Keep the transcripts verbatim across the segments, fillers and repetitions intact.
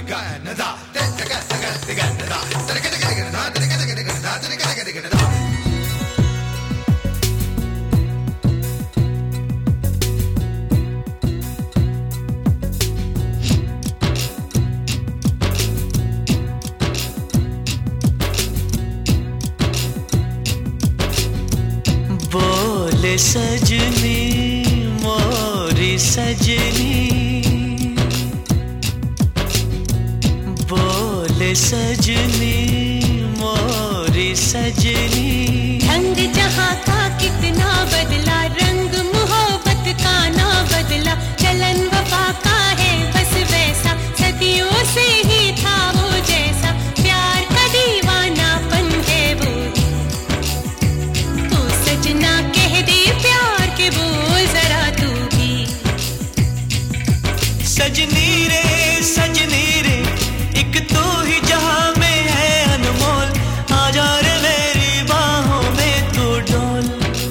बोले सजनी मोरी सजनी, बोले सजनी मोरी सजनी। रंग जहाँ का कितना बदला, रंग मोहब्बत का ना बदला, चलन वफा का है बस वैसा, सदियों से ही था वो जैसा, प्यार का दीवानापन है वो। तू सजना कह दे प्यार के बोल जरा तू भी। सजनी रे सजनी रे, एक तू ही जहां में है अनमोल, आजा रे मेरी बाहों में तू डोल।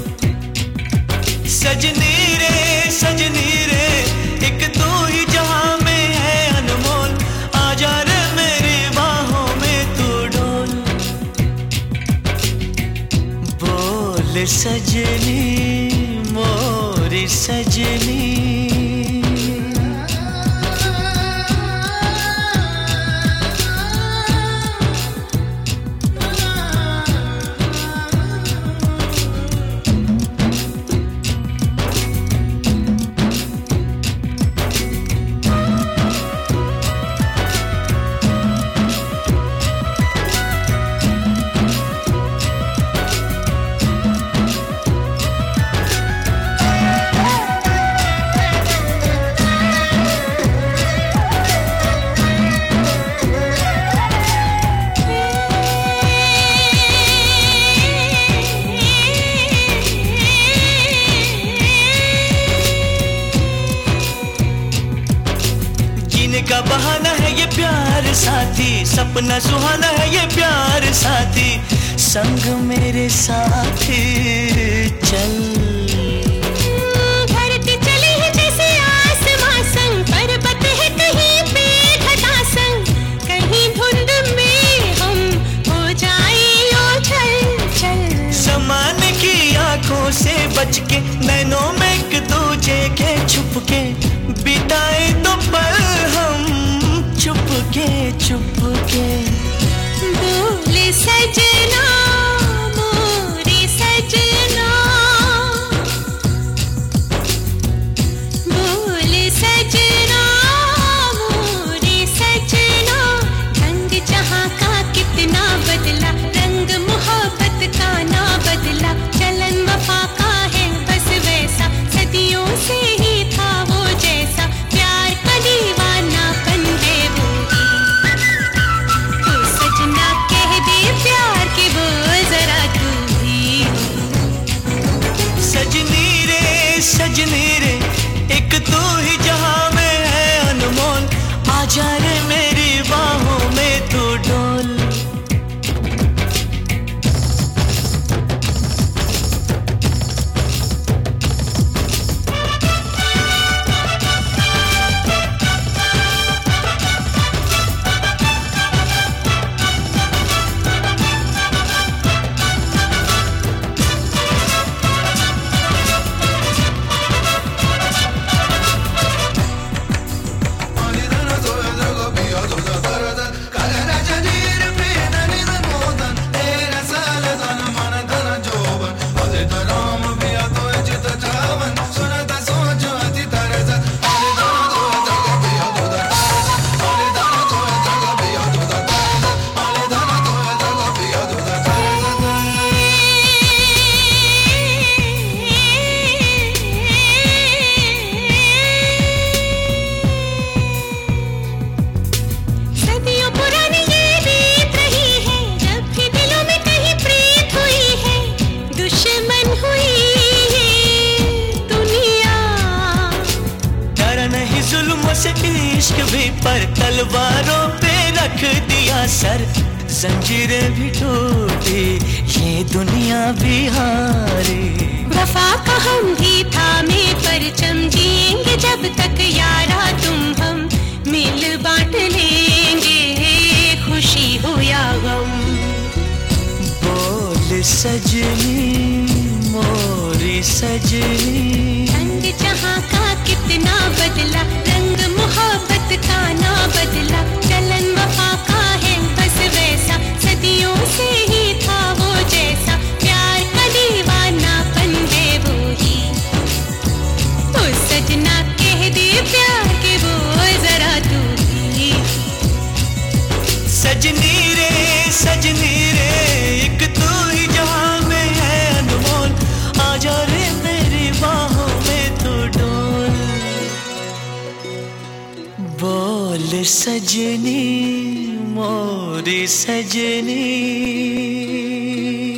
सजनी रे सजनी रे, एक तू ही जहां में है अनमोल, आजा रे मेरी बाहों में तू डोल। बोल सजनी मोरी सजनी। का बहाना है ये प्यार साथी, सपना सुहाना है ये प्यार साथी, संग मेरे साथी चल। धरती चली है जैसे आसमां संग, पर्वत है कहीं पे घटा संग, कहीं धुंध में हम हो जाए ओझल चल। समान की आंखों से बच के, नैनों में एक दूजे के छुप के, बिताए तो पल हम चुपके चुपके। बोले सजना मोरे सजना, बोले सजना मोरे सजना। रंग जहाँ का कितना बदला, रंग मोहब्बत का ना बदला, चलन वफा का है बस वैसा, सदियों से ही था वो जैसा, प्यार का दीवानापन है वो। तू सजना कह दे प्यार के बोल जरा तू भी। सजनी रे सजनी रे, एक तू ही जहां में है अनमोल, आजा रे मेरी बाहों में तू डोल। से इश्क भी पर तलवारों पे रख दिया सर, जंजीरें भी टूटी ये दुनिया भी हारी। वफा का हम भी थामे परचम, जिएंगे जब तक यारा तुम हम, मिल बांट लेंगे सजनी मोरी सजनी। रंग जहाँ का कितना बदला, रंग मोहब्बत का ना बदला। चलन वफा का है बस वैसा, सदियों से ही था वो जैसा। प्यार का दीवानापन है वो ही। तो सजना कह दे प्यार के वो जरा तू भी। सजनी रे सजनी रे एक तू ही जहां में है अनमोल। आजा रे मेरी बाहों में तू डोल। बोल सजनी मोरी सजनी।